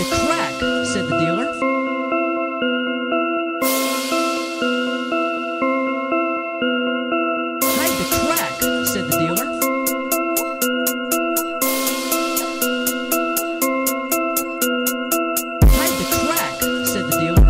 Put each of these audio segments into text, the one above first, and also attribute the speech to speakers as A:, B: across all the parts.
A: the crack, said the dealer. Hide the crack, said the dealer. Hide the crack, said the dealer.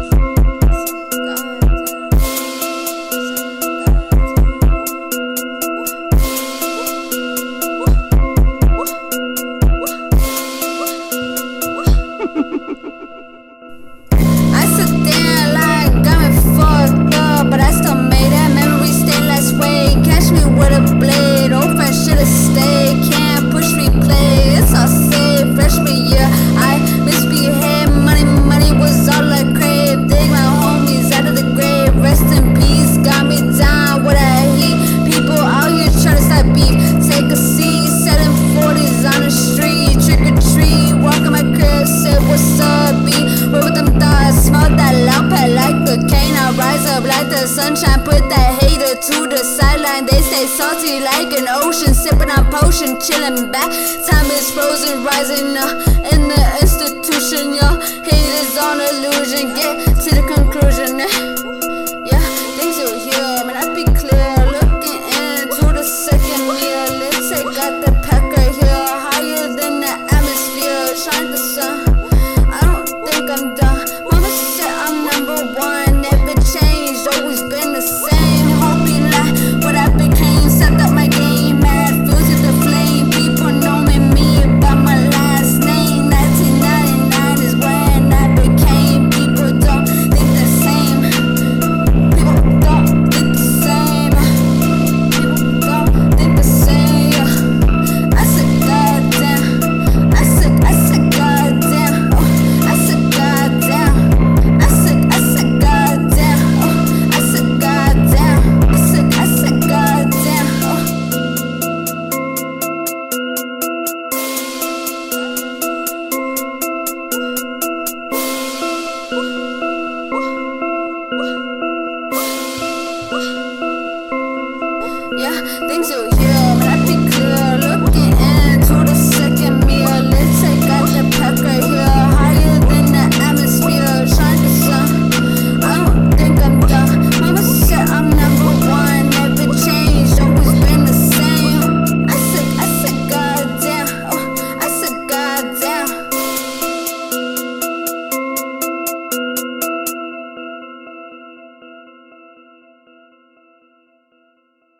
B: I sit there like got me fucked up, but I still made that memory stay last way. Catch me with a blade, old friend should've stayed. Can't push replay, it's all safe. Freshman year, I misbehaved. Money was all I craved. Dig my homies out of the grave. Rest in peace, got me down with a heat. People out here trying to start beef. Take a seat, selling 40s on the street. Trick or treat, walk in my crib, say what's up, B. Roll with them thoughts, smoke that loud pet like cocaine. I rise up like the sunshine, put that hater to the sideline. They stay salty like an ocean, sipping on potion, chilling back. Time is frozen, rising up in the institution, yo. Haters on illusion, get to the conclusion. Yeah, things are here, man, I be clear. Looking into the second mirror, let's take out the packer here. Higher than the atmosphere, shine the sun. I don't think I'm done.